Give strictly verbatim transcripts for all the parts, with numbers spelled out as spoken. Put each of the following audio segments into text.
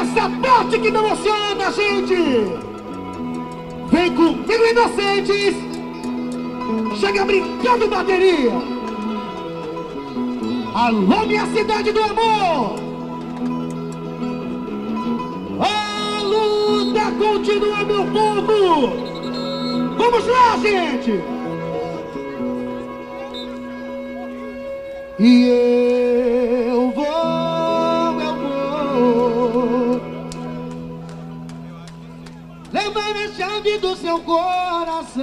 essa parte que me emociona, gente! Vem comigo, inocentes! Chega brincando, bateria! Alô, minha cidade do amor! A luta continua, meu povo! Vamos lá, gente! E eu vou, eu vou levar a chave do seu coração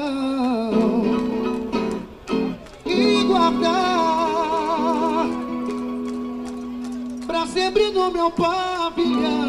e guardar pra sempre no meu pavilhão.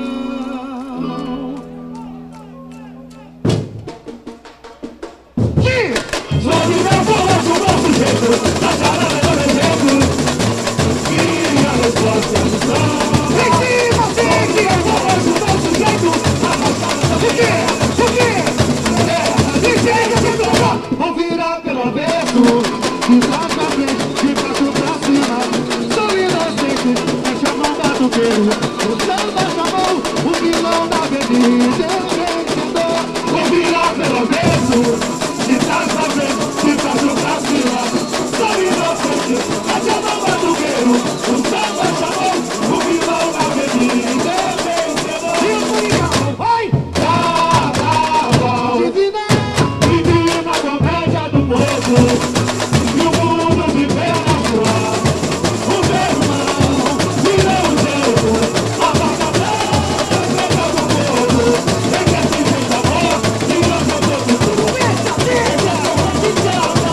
Que? Sou de meu povo, do nosso jeito, da charada do meu jeito. Minha resposta é do som. Em cima, gente! Eu vou ajudar o sujeito. Por quê? Por quê? Me chega de novo. Vou virar pelo avesso. De trás pra frente, de baixo pra cima. Sou inocente, fecha a mão, batuqueiro. O samba chamou o vilão da bebida. Eu vencedor. Vou virar pelo avesso. De trás pra frente, de baixo pra cima. Sou inocente, fecha a mão, batuqueiro. O samba chamou o vilão da bebida. Eu vencedor. E o Coringão, vai! Carnaval, divina, divina comédia do povo. E o mundo viveu na sua. O meu irmão virou o jeito. A vaca branca pegou do povo. Tem que se ver de amor e eu sou todo tudo. Deixa, deixa, deixa, eu não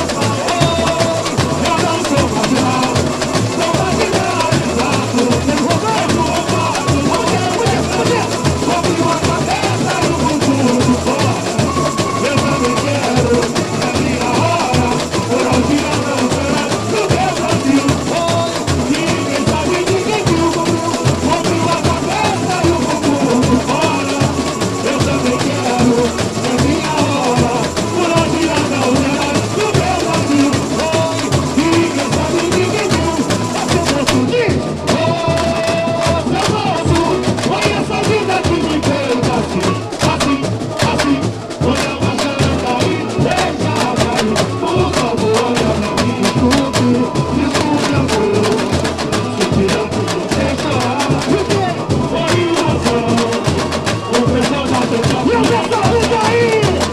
sou marginal. Sou marginalizado. Eu vou roubado, mulher, mulher, mulher. Sobre uma cabeça e o futuro de fora. Eu também quero, é minha hora. Por onde eu não quero, no meu Brasil. Ninguém sabe, ninguém viu como sobre uma cabeça e o futuro de fora. Eu também quero, é minha hora. Por onde eu não quero, no meu Brasil. Ninguém sabe, ninguém viu. Esse é o nosso dia. Ô, seu moço, olha essa vida que me fez assim, assim, assim. Olha uma janta e deixa cair. Por favor, olha pra mim. Desculpe, desculpe, amor. Se tirar tudo, deixa chorar. E o quê? Foi ilusão. O pessoal já tentou. E o pessoal fica aí.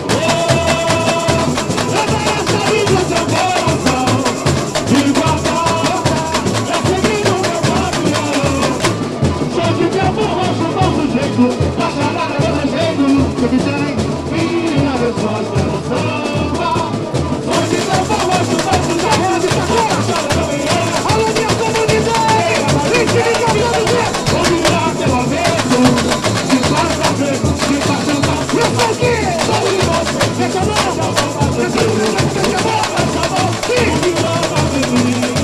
Leva essa vida ao seu coração. E guarda pra sempre no meu pavilhão. Sou de meu borracho, nosso jeito. Da charada do meu jeito. O que tem? Minha resposta é o samba. Sou de meu borracho, nosso jeito. Da charada do meu jeito. Alô, minha comunidade. Vinte de cabelo verde. Vou virar pelo avesso. De trás pra frente, de baixo pra cima. Eu sou o quê? Sou inocente. Fecha a mão. Fecha a mão. Fecha a mão. Fecha a mão. Sim. Vou virar pra frente.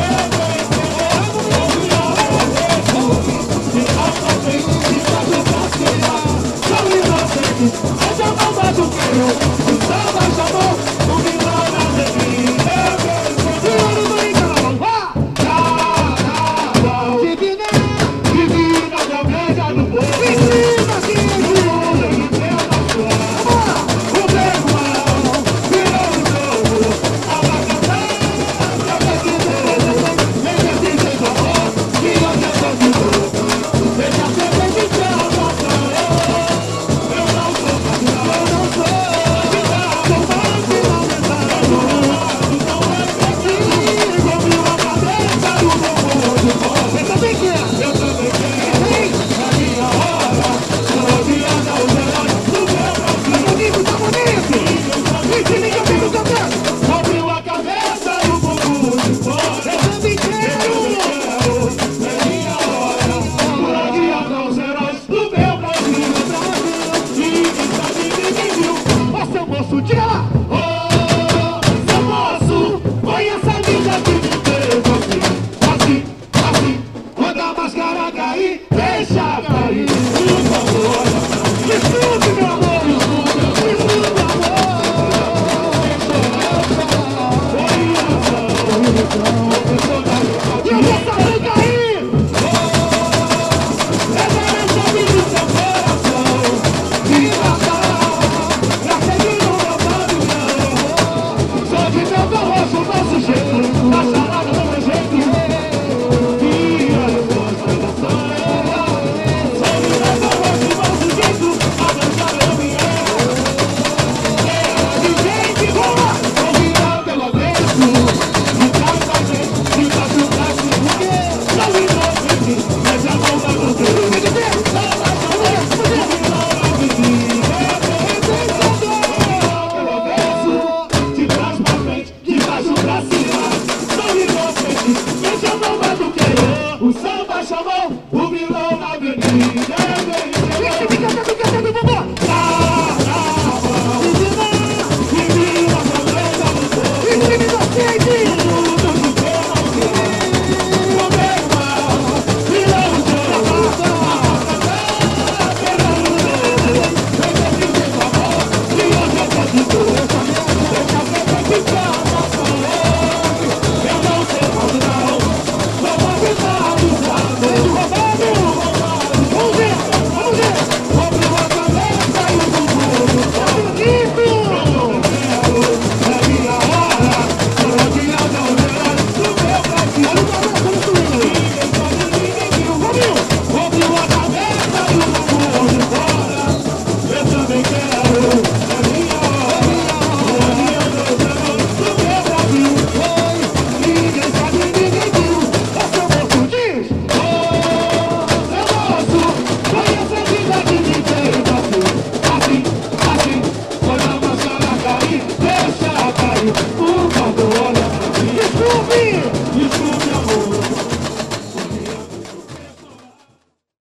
Vou virar pelo avesso. De trás pra frente, de baixo pra cima. Sou inocente. Fecha a mão, batuqueiro. O samba chamou o vilão da bebida. Vilão do Coringão. Vá! Carnaval, divina, divina comédia do povo. Em cima, gente! O mundo viveu na sua. O meu irmão virou o jogo. A vaca branca pegou do povo. Deixa se ver de amor e hoje eu sou de novo. Deixa sempre de ter a nossa. Eu não sou marginal, eu não sou. Thank you.